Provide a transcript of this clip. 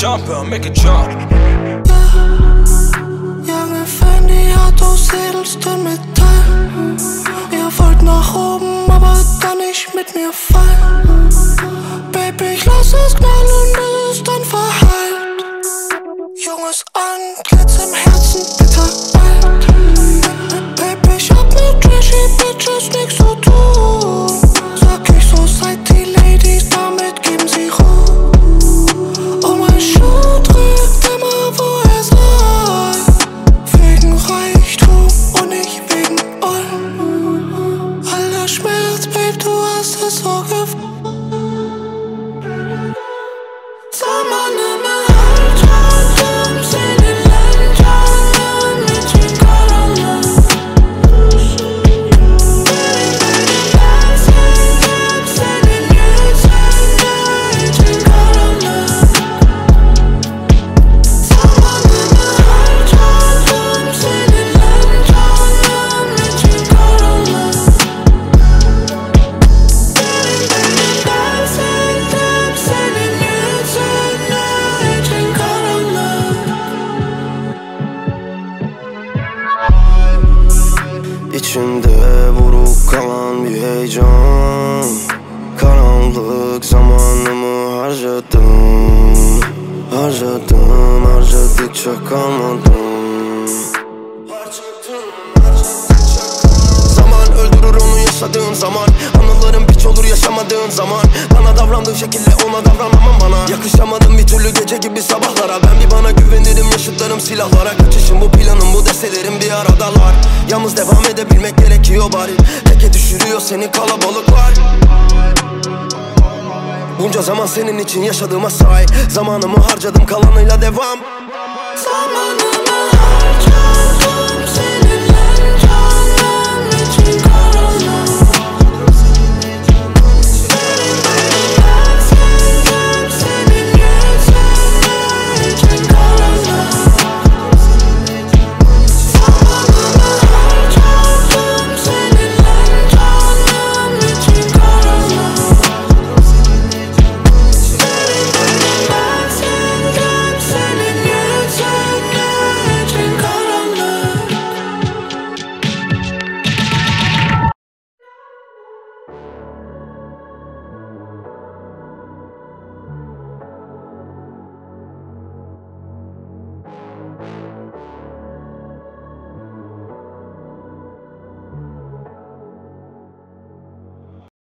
jump, make a jump. Junge Fanny hat aus edelstem Metall. Ihr wollt nach oben, aber dann nicht mit mir fallen. Baby, ich lass es knallen, bis es dann verhallt. Junges Antlitz im Herzen bitter alt. Baby, ich hab mit trashy Bitches nix zu tun. Sag ich so, seid die Ladies, damit geben sie Ruhe. Oh, mein Schuh drückt immer, wo er soll. Wegen Reichtum und nicht wegen Oll. Aller Schmerz, Babe, du hast es so gefühlt. İçimde buruk kalan bir heyecan. Karanlık zamanımı harcadım. Harcadıkça kalmadım. Zaman öldürür onu yaşadığın zaman. Anılarım piç olur yaşamadığın zaman. Bana davrandığın şekilde ona davranamam bana. Yakışamadım bir türlü gece gibi sabahlara. Ben bir bana güvenirim, yaşıtlarım silahlara. Kaçışım bu planım, bu destelerim bir aradalar. Yalnız devam edebilmek gerekiyor bari. Teke düşürüyor seni kalabalıklar. Bunca zaman senin için yaşadığıma say. Zamanımı harcadım, kalanıyla devam.